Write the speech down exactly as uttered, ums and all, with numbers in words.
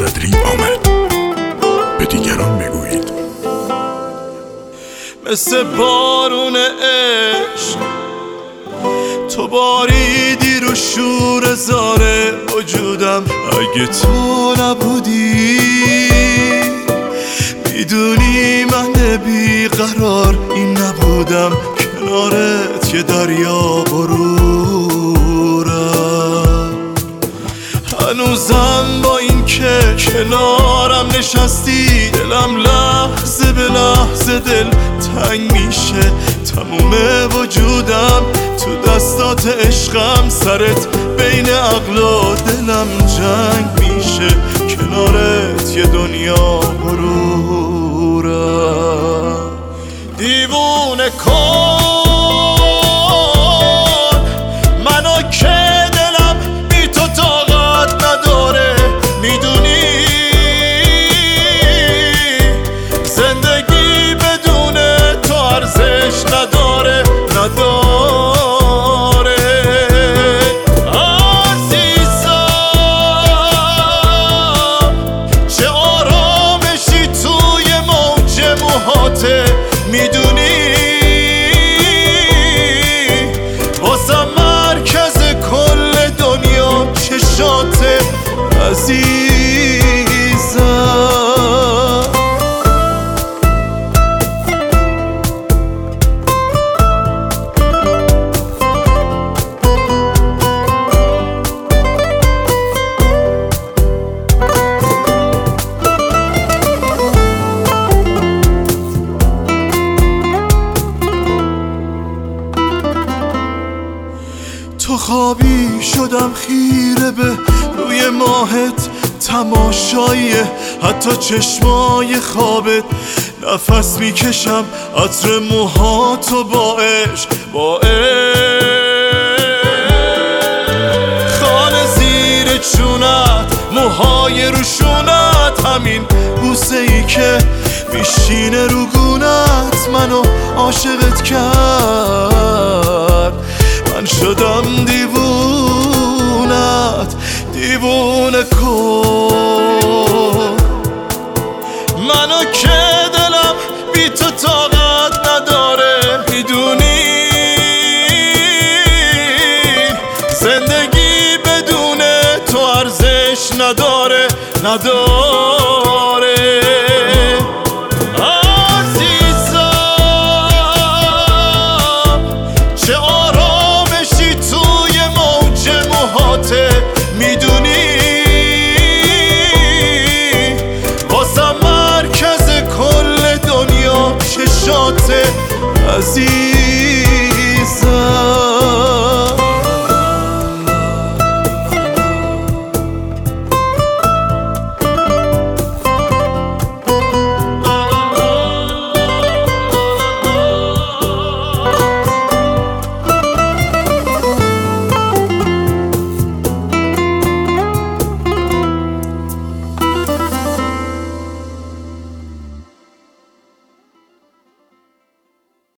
صدری آمد. به دیگران بگویید. مثل بارون عشق تو باریدی رو شور زاره وجودم. اگه تو نبودی میدونی من بیقرار این نبودم. کنارت یه دریا غرورم. هنوزم با این که کنارم نشستی دلم لحظه به لحظه دل تنگ میشه. تموم وجودم تو دستات عشقم. سرت بین عقل و دلم جنگ میشه. کنارت یه دنیا غرورم. دیوونه کن منو که دلم بی تو طاقت نداره. میدونی زندگی بدون تو ارزش نداره نداره. عزیزم چه آرامشی توی موج موهاته. میدونی واسه مرکز کل دنیا چشاته عزیزم. تو خوابی شدم خیره به روی ماهت. تماشاییه حتی چشمای خوابت. نفس میکشم عطر موهاتو با عشق با عشق. خانه زیر چونت موهای روشونت. همین بوسه ای که میشینه رو گونت منو عاشقت کرد. من شدم دیوونت دیوونه کن منو که دلم بی تو طاقت نداره. میدونی زندگی بدون تو ارزش نداره نداره. عزیزم چه آرامشی توی موج موهاته. میدونی واسه مرکز کل دنیا چشاته عزیز.